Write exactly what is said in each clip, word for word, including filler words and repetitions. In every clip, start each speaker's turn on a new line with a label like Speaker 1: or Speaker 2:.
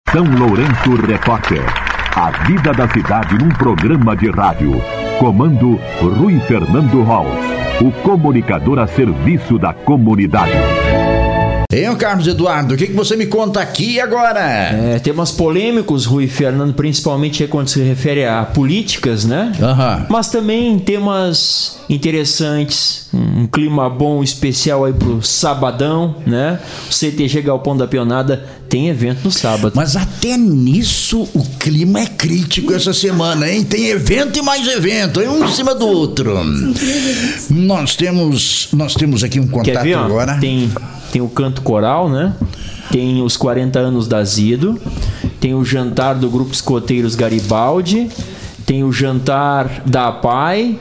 Speaker 1: São Lourenço Repórter. A vida da cidade num programa de rádio. Comando Rui Fernando Holtz, o comunicador a serviço da comunidade.
Speaker 2: Hein, Carlos Eduardo, o que, que você me conta aqui agora?
Speaker 3: É, temas polêmicos, Rui Fernando, principalmente quando se refere a políticas, né?
Speaker 2: Uhum.
Speaker 3: Mas também temas interessantes, um clima bom, especial aí pro sabadão, né? O C T G Galpão da Pionada tem evento no sábado.
Speaker 2: Mas até nisso o clima é crítico essa semana, hein? Tem evento e mais evento, um em cima do outro. Nós temos, nós temos aqui um contato.
Speaker 3: Quer ver, ó?
Speaker 2: Agora.
Speaker 3: Tem... Tem o canto coral, né? Tem os quarenta anos da Zido. Tem o jantar do Grupo Escoteiros Garibaldi. Tem o jantar da A P A I.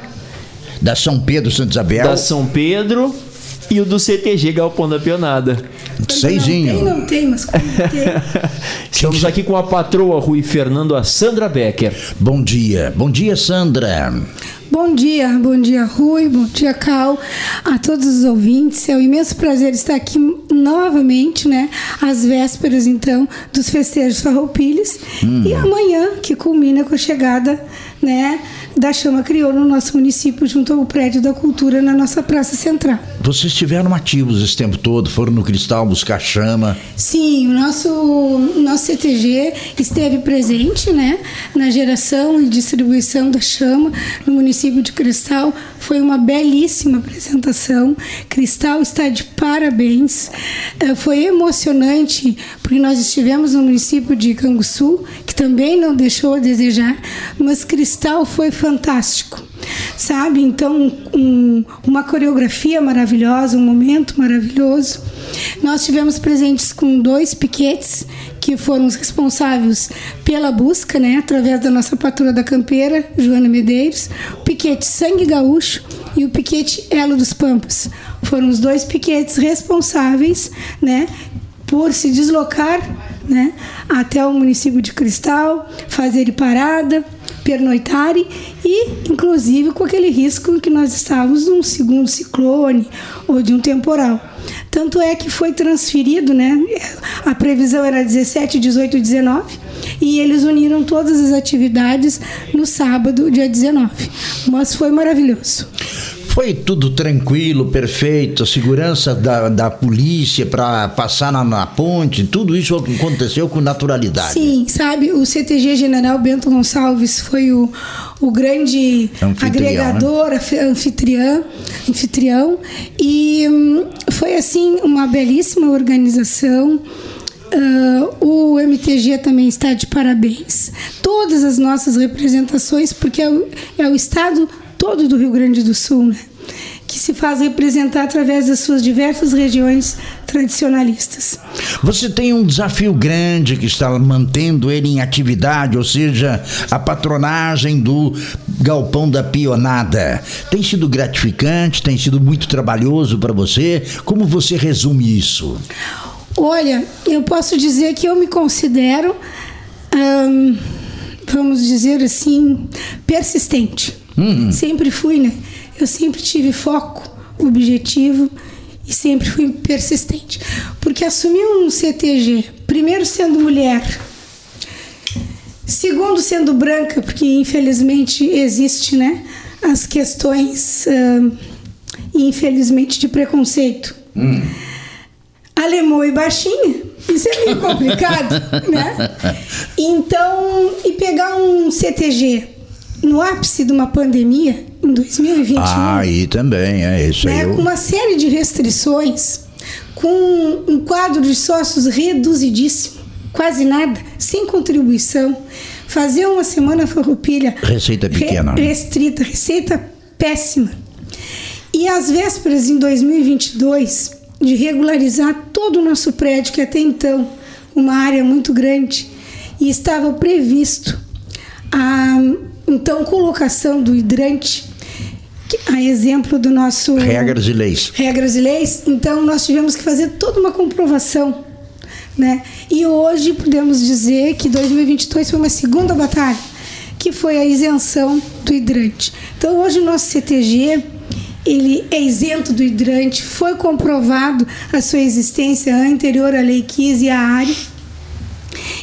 Speaker 2: Da São Pedro, Santa Isabel.
Speaker 3: Da São Pedro. E o do C T G Galpão da Pionada.
Speaker 2: Seisinho.
Speaker 4: Não tem, não tem, mas como tem.
Speaker 3: Estamos aqui com a patroa Rui Fernando, a Sandra Becker.
Speaker 2: Bom dia. Bom dia, Sandra.
Speaker 4: Bom dia, bom dia Rui, bom dia Cal, a todos os ouvintes. É um imenso prazer estar aqui novamente, né? Às vésperas, então, dos festejos farroupilhas. Hum. E amanhã, que culmina com a chegada, né, da Chama Crioula no nosso município, junto ao Prédio da Cultura, na nossa Praça Central.
Speaker 2: Vocês estiveram ativos esse tempo todo, foram no Cristal buscar chama?
Speaker 4: Sim, o nosso, nosso C T G esteve presente, né, na geração e distribuição da chama no município de Cristal. Foi uma belíssima apresentação. Cristal está de parabéns. Foi emocionante, porque nós estivemos no município de Canguçu, que também não deixou a desejar, mas Cristal foi fantástico, sabe? Então, um, uma coreografia maravilhosa, um momento maravilhoso. Nós tivemos presentes com dois piquetes, que foram os responsáveis pela busca, né, através da nossa patroa da campeira, Joana Medeiros, o piquete Sangue Gaúcho e o piquete Elo dos Pampas. Foram os dois piquetes responsáveis, né, por se deslocar, né, até o município de Cristal, fazer parada, pernoitarem e, inclusive, com aquele risco que nós estávamos num segundo ciclone ou de um temporal. Tanto é que foi transferido, né? A previsão era dezessete, dezoito e dezenove, e eles uniram todas as atividades no sábado, dia dezenove. Mas foi maravilhoso.
Speaker 2: Foi tudo tranquilo, perfeito, a segurança da, da polícia para passar na, na ponte, tudo isso aconteceu com naturalidade.
Speaker 4: Sim, sabe, o C T G General Bento Gonçalves foi o, o grande anfitrião, agregador, né? anfitrião, anfitrião, e hum, foi assim uma belíssima organização. Uh, o M T G também está de parabéns. Todas as nossas representações, porque é o, é o estado todo do Rio Grande do Sul, né, que se faz representar através das suas diversas regiões tradicionalistas.
Speaker 2: Você tem um desafio grande que está mantendo ele em atividade, ou seja, a patronagem do Galpão da Pionada. Tem sido gratificante, tem sido muito trabalhoso para você? Como você resume isso?
Speaker 4: Olha, eu posso dizer que eu me considero, hum, vamos dizer assim, persistente. Hum. Sempre fui, né? Eu sempre tive foco, objetivo e sempre fui persistente. Porque assumir um C T G, primeiro sendo mulher, segundo sendo branca, porque infelizmente existe, né, as questões, uh, infelizmente, de preconceito. Hum. Alemão e baixinha, isso é meio complicado, né? Então, e pegar um C T G no ápice de uma pandemia, em dois mil e vinte e um.
Speaker 2: Ah, aí também, é isso, né, aí. Eu...
Speaker 4: Com uma série de restrições, com um quadro de sócios reduzidíssimo, quase nada, sem contribuição. Fazer uma semana farroupilha...
Speaker 2: Receita pequena.
Speaker 4: Re, restrita, receita péssima. E às vésperas, em dois mil e vinte e dois, de regularizar todo o nosso prédio, que até então, uma área muito grande, e estava previsto a... Então, colocação do hidrante, a exemplo do nosso...
Speaker 2: Regras e leis.
Speaker 4: Regras e leis. Então, nós tivemos que fazer toda uma comprovação, né? E hoje podemos dizer que dois mil e vinte e dois foi uma segunda batalha, que foi a isenção do hidrante. Então, hoje o nosso C T G, ele é isento do hidrante, foi comprovado a sua existência anterior à Lei quinze e à área.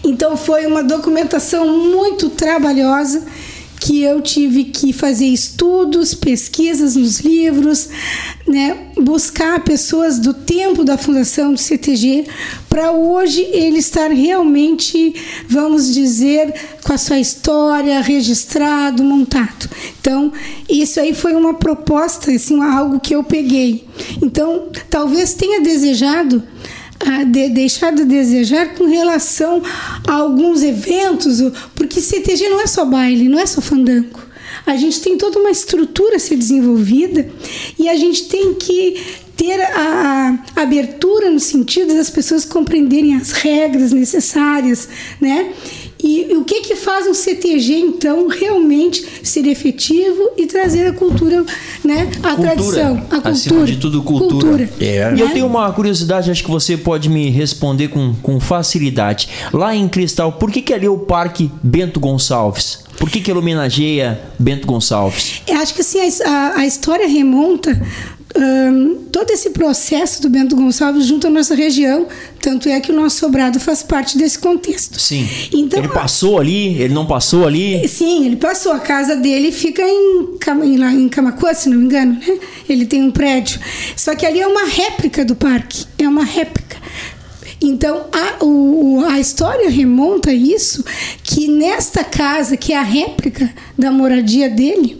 Speaker 4: Então foi uma documentação muito trabalhosa, que eu tive que fazer estudos, pesquisas nos livros, né, buscar pessoas do tempo da fundação do C T G, para hoje ele estar realmente, vamos dizer, com a sua história, registrado, montado. Então, isso aí foi uma proposta, assim, algo que eu peguei. Então, talvez tenha desejado, a de, deixado de desejar com relação a alguns eventos, porque C T G não é só baile, não é só fandango. A gente tem toda uma estrutura a ser desenvolvida e a gente tem que ter a, a abertura no sentido das pessoas compreenderem as regras necessárias, né? E, e o que que faz um C T G, então, realmente ser efetivo e trazer a cultura, né? A cultura, tradição, a cultura.
Speaker 3: Acima de tudo, cultura. cultura
Speaker 2: é.
Speaker 3: E eu tenho uma curiosidade, acho que você pode me responder com, com facilidade. Lá em Cristal, por que que ali é o Parque Bento Gonçalves? Por que que ele homenageia Bento Gonçalves?
Speaker 4: Eu acho que assim, a, a história remonta um, todo esse processo do Bento Gonçalves junto à nossa região, tanto é que o nosso sobrado faz parte desse contexto.
Speaker 3: Sim.
Speaker 4: Então,
Speaker 3: ele passou ali? Ele não passou ali?
Speaker 4: Sim, ele passou. A casa dele fica em, lá em Camaquã, se não me engano, né? Ele tem um prédio. Só que ali é uma réplica do parque. É uma réplica. Então, a, o, a história remonta a isso, que nesta casa, que é a réplica da moradia dele,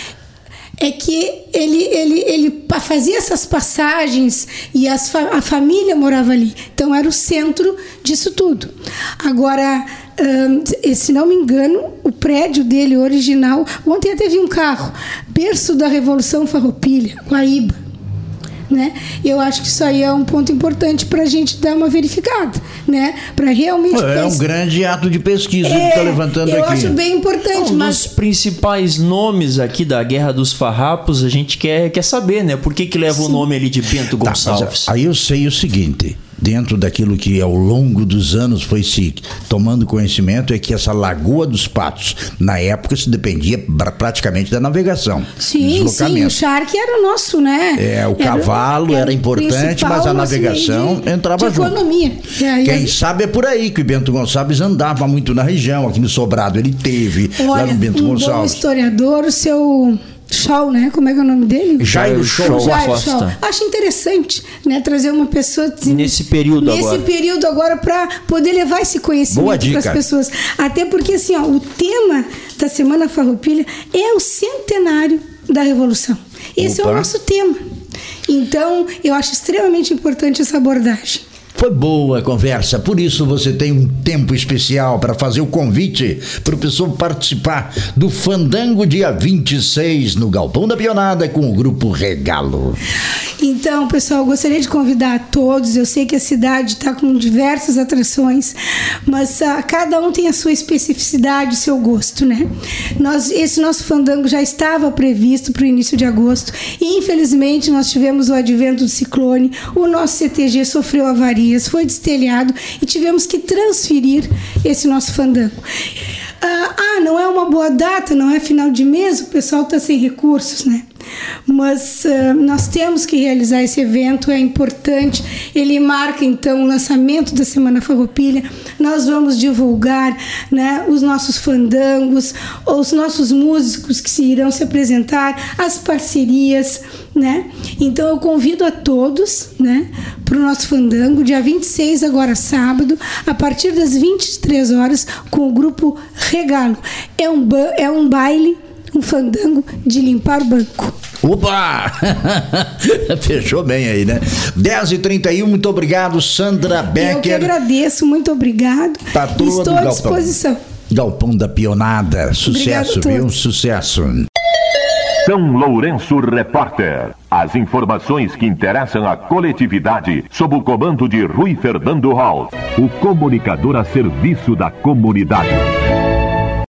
Speaker 4: é que ele, ele, ele fazia essas passagens e as, a família morava ali. Então, era o centro disso tudo. Agora, hum, se não me engano, o prédio dele original... Ontem até vi um carro, berço da Revolução Farroupilha, Guaíba. Né? Eu acho que isso aí é um ponto importante para a gente dar uma verificada, né? Para realmente
Speaker 2: é um grande ato de pesquisa é, que está levantando
Speaker 4: eu
Speaker 2: aqui.
Speaker 4: Eu acho bem importante.
Speaker 3: Um
Speaker 4: mas...
Speaker 3: dos principais nomes aqui da Guerra dos Farrapos, a gente quer, quer saber, né? Por que que leva Sim. o nome ali de Bento Gonçalves?
Speaker 2: Tá, aí eu sei o seguinte, dentro daquilo que ao longo dos anos foi se tomando conhecimento, é que essa Lagoa dos Patos, na época, se dependia praticamente da navegação.
Speaker 4: Sim, sim, o charque era o nosso, né?
Speaker 2: É, o cavalo era, era, era importante, mas a navegação de, entrava
Speaker 4: de
Speaker 2: junto.
Speaker 4: Economia.
Speaker 2: Aí, Quem aí... sabe é por aí que o Bento Gonçalves andava muito na região, aqui no Sobrado ele teve,
Speaker 4: Olha,
Speaker 2: lá no Bento
Speaker 4: um
Speaker 2: Gonçalves.
Speaker 4: Bom historiador, o seu... Shaw, né? Como é que é o nome dele?
Speaker 2: Jairo Shaw.
Speaker 4: Jairo Shaw. Acho interessante, né? Trazer uma pessoa assim,
Speaker 3: nesse período
Speaker 4: nesse
Speaker 3: agora.
Speaker 4: Nesse período agora para poder levar esse conhecimento para as pessoas. Até porque assim, ó, o tema da Semana Farroupilha é o centenário da Revolução. Esse Opa. é o nosso tema. Então, eu acho extremamente importante essa abordagem.
Speaker 2: Foi boa a conversa, por isso você tem um tempo especial para fazer o convite para o pessoal participar do Fandango dia vinte e seis no Galpão da Pionada com o Grupo Regalo.
Speaker 4: Então, pessoal, eu gostaria de convidar a todos. Eu sei que a cidade está com diversas atrações, mas uh, cada um tem a sua especificidade, o seu gosto, né? Nós, esse nosso fandango já estava previsto para o início de agosto e, infelizmente, nós tivemos o advento do ciclone, o nosso C T G sofreu avarias, foi destelhado e tivemos que transferir esse nosso fandango. Ah, ah, não é uma boa data, não é final de mês, o pessoal está sem recursos, né? Mas uh, nós temos que realizar esse evento, é importante. Ele marca então o lançamento da Semana Farroupilha. Nós vamos divulgar, né, os nossos fandangos, os nossos músicos que se irão se apresentar, as parcerias, né? Então eu convido a todos, né, para o nosso fandango, dia vinte e seis, agora sábado, a partir das vinte e três horas, com o Grupo Regalo. É um, ba- é um baile, um fandango de limpar o banco.
Speaker 2: Opa! Fechou bem aí, né? dez e trinta e um, muito obrigado, Sandra Becker.
Speaker 4: Eu que agradeço, muito obrigado.
Speaker 2: Tá tudo
Speaker 4: Estou à disposição.
Speaker 2: Galpão da Pionada, sucesso, viu? Sucesso.
Speaker 1: São Lourenço Repórter. As informações que interessam a coletividade sob o comando de Rui Fernando Hall, o comunicador a serviço da comunidade.